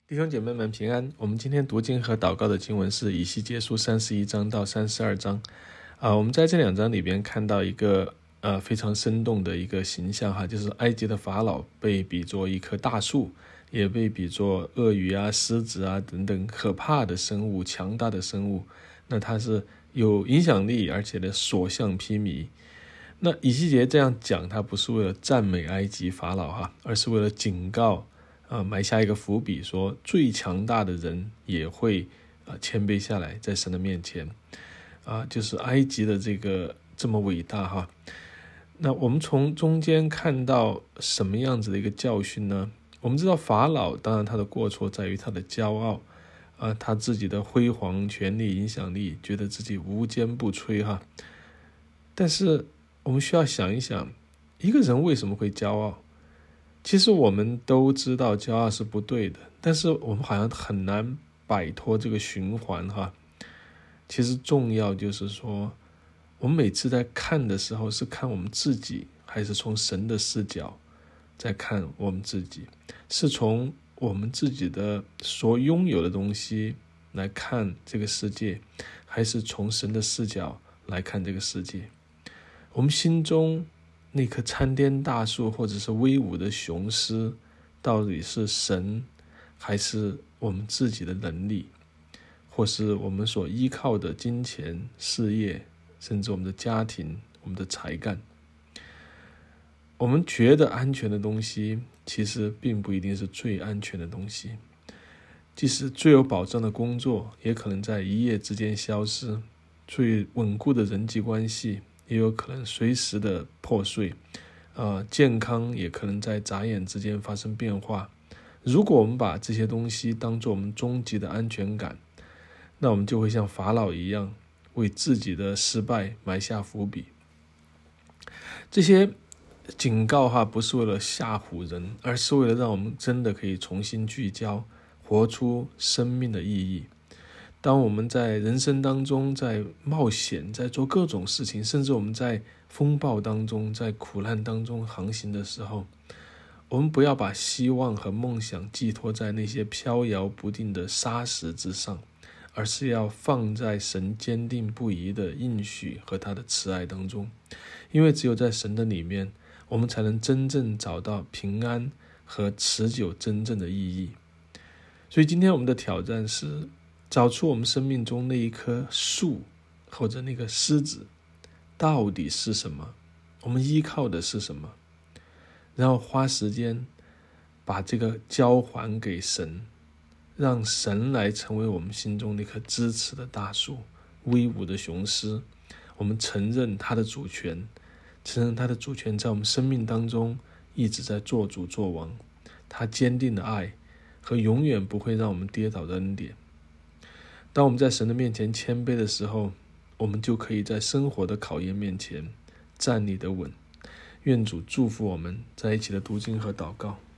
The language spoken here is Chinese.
弟兄姐妹们平安。我们今天读经和祷告的经文是以西结书31章到32章。我们在这2章里边看到一个非常生动的一个形象哈，就是埃及的法老被比作一棵大树，也被比作鳄鱼啊、狮子啊等等可怕的生物、强大的生物。那它是有影响力，而且呢所向披靡。那以西结这样讲，他不是为了赞美埃及法老哈，而是为了警告埋下一个伏笔，说最强大的人也会谦卑下来，在神的面前就是埃及的这么伟大哈。那我们从中间看到什么样子的一个教训呢？我们知道法老当然他的过错在于他的骄傲他自己的辉煌、权力、影响力，觉得自己无坚不摧哈。但是我们需要想一想，一个人为什么会骄傲？其实我们都知道骄傲是不对的，但是我们好像很难摆脱这个循环哈。其实重要就是说，我们每次在看的时候，是看我们自己，还是从神的视角在看我们自己？是从我们自己的所拥有的东西来看这个世界，还是从神的视角来看这个世界？我们心中那棵参天大树，或者是威武的雄狮，到底是神，还是我们自己的能力，或是我们所依靠的金钱、事业，甚至我们的家庭、我们的才干？我们觉得安全的东西，其实并不一定是最安全的东西。即使最有保障的工作，也可能在一夜之间消失；最稳固的人际关系，也有可能随时的破碎，健康也可能在眨眼之间发生变化。如果我们把这些东西当作我们终极的安全感，那我们就会像法老一样，为自己的失败埋下伏笔。这些警告不是为了吓唬人，而是为了让我们真的可以重新聚焦，活出生命的意义。当我们在人生当中，在冒险，在做各种事情，甚至我们在风暴当中，在苦难当中航行的时候，我们不要把希望和梦想寄托在那些飘摇不定的沙石之上，而是要放在神坚定不移的应许和他的慈爱当中。因为只有在神的里面，我们才能真正找到平安和持久真正的意义。所以今天我们的挑战是找出我们生命中那一棵树，或者那个狮子到底是什么，我们依靠的是什么，然后花时间把这个交还给神，让神来成为我们心中那棵支持的大树，威武的雄狮。我们承认他的主权，承认他的主权在我们生命当中一直在做主做王，他坚定的爱和永远不会让我们跌倒的恩典。当我们在神的面前谦卑的时候，我们就可以在生活的考验面前站立得稳。愿主祝福我们在一起的读经和祷告。